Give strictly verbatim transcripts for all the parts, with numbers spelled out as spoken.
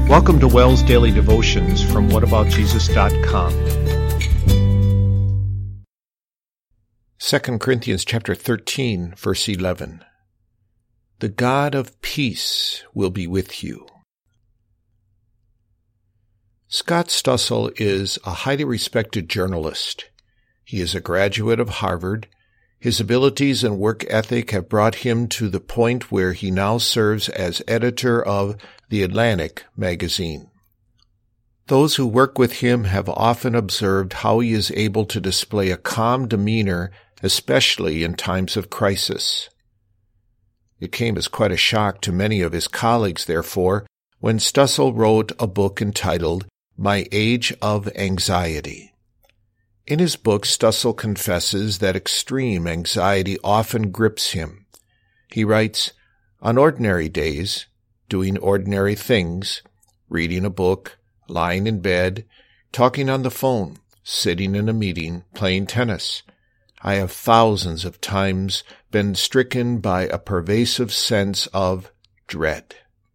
Welcome to Wells Daily Devotions from what about jesus dot com. Second Corinthians chapter thirteen, verse eleven. The God of peace will be with you. Scott Stoessel is a highly respected journalist. He is a graduate of Harvard. His abilities and work ethic have brought him to the point where he now serves as editor of The Atlantic magazine. Those who work with him have often observed how he is able to display a calm demeanor, especially in times of crisis. It came as quite a shock to many of his colleagues, therefore, when Stoessel wrote a book entitled My Age of Anxiety. In his book, Stoessel confesses that extreme anxiety often grips him. He writes, on ordinary days, doing ordinary things, reading a book, lying in bed, talking on the phone, sitting in a meeting, playing tennis, I have thousands of times been stricken by a pervasive sense of dread.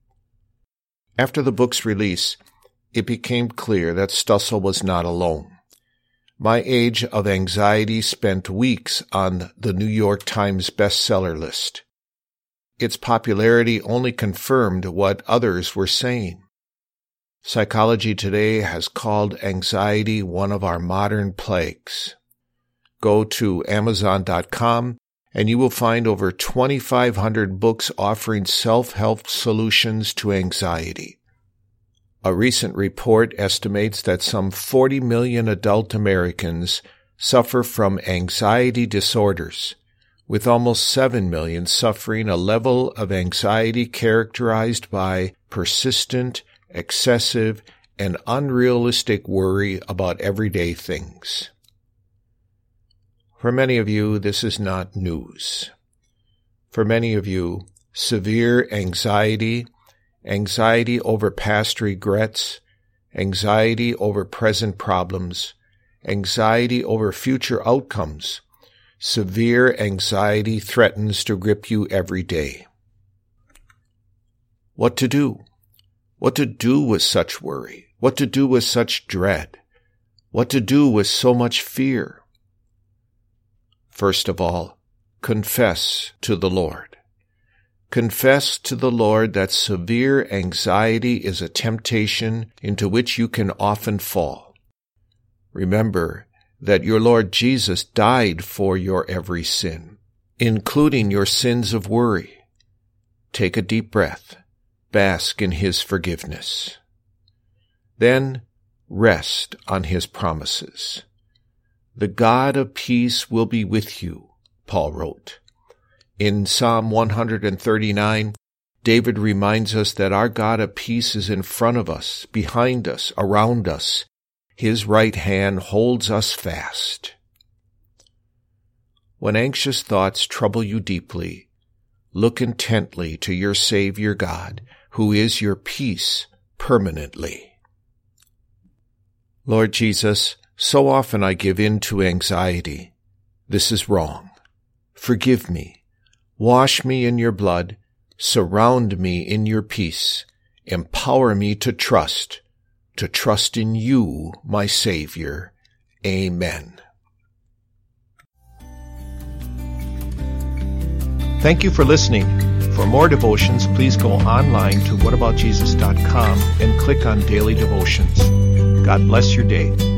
After the book's release, it became clear that Stoessel was not alone. My Age of Anxiety spent weeks on the New York Times bestseller list. Its popularity only confirmed what others were saying. Psychology Today has called anxiety one of our modern plagues. Go to amazon dot com and you will find over twenty-five hundred books offering self-help solutions to anxiety. A recent report estimates that some forty million adult Americans suffer from anxiety disorders, with almost seven million suffering a level of anxiety characterized by persistent, excessive, and unrealistic worry about everyday things. For many of you, this is not news. For many of you, severe anxiety, anxiety over past regrets, anxiety over present problems, anxiety over future outcomes, severe anxiety threatens to grip you every day. What to do? What to do with such worry? What to do with such dread? What to do with so much fear? First of all, confess to the Lord. Confess to the Lord that severe anxiety is a temptation into which you can often fall. Remember that your Lord Jesus died for your every sin, including your sins of worry. Take a deep breath. Bask in His forgiveness. Then rest on His promises. The God of peace will be with you, Paul wrote. In Psalm one thirty-nine, David reminds us that our God of peace is in front of us, behind us, around us. His right hand holds us fast. When anxious thoughts trouble you deeply, look intently to your Savior God, who is your peace permanently. Lord Jesus, so often I give in to anxiety. This is wrong. Forgive me. Wash me in your blood. Surround me in your peace. Empower me to trust, to trust in you, my Savior. Amen. Thank you for listening. For more devotions, please go online to what about jesus dot com and click on Daily Devotions. God bless your day.